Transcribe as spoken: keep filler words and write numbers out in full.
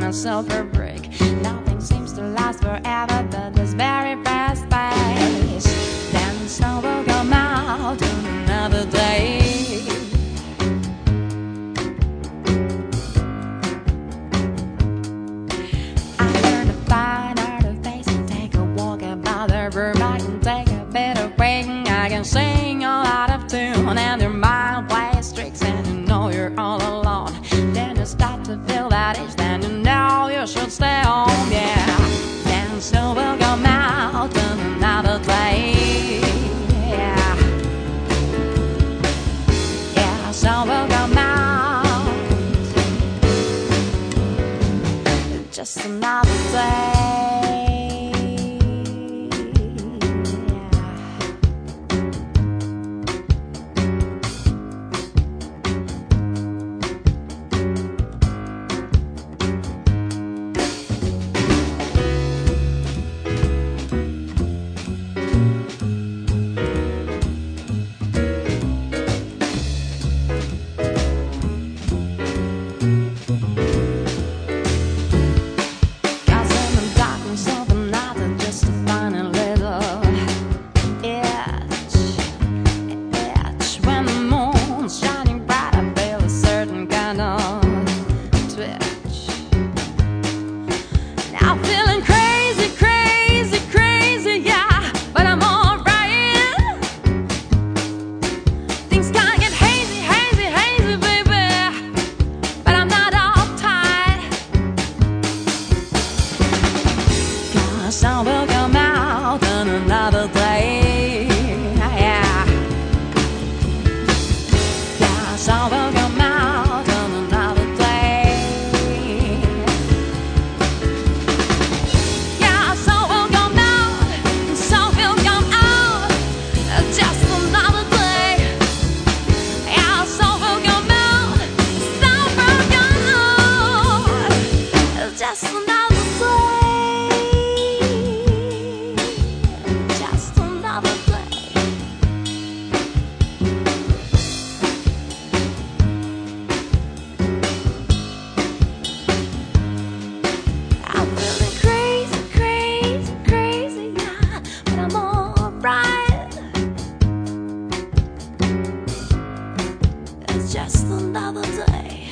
myself a break. Nothing seems to last forever, but this very fast pace. Then the sun will come out on another day. I learned to find art of face and take a walk about the room. I can take a bit of break, I can sing all out of tune, and your mind plays tricks and you know you're all alone. Then you start to feel that itch, then you know you should stay home, yeah. Then the sun will come out on another day, yeah. Yeah, the sun will come out, just another day. I'm feeling crazy, crazy, crazy, yeah, but I'm alright. Things kinda get hazy, hazy, hazy, baby, but I'm not uptight. 'Cause sun will come out on another day, yeah. Yeah, sun will come out on another day. Just another day, just another day. I'm feeling crazy, crazy, crazy, yeah, but I'm alright. It's just another day.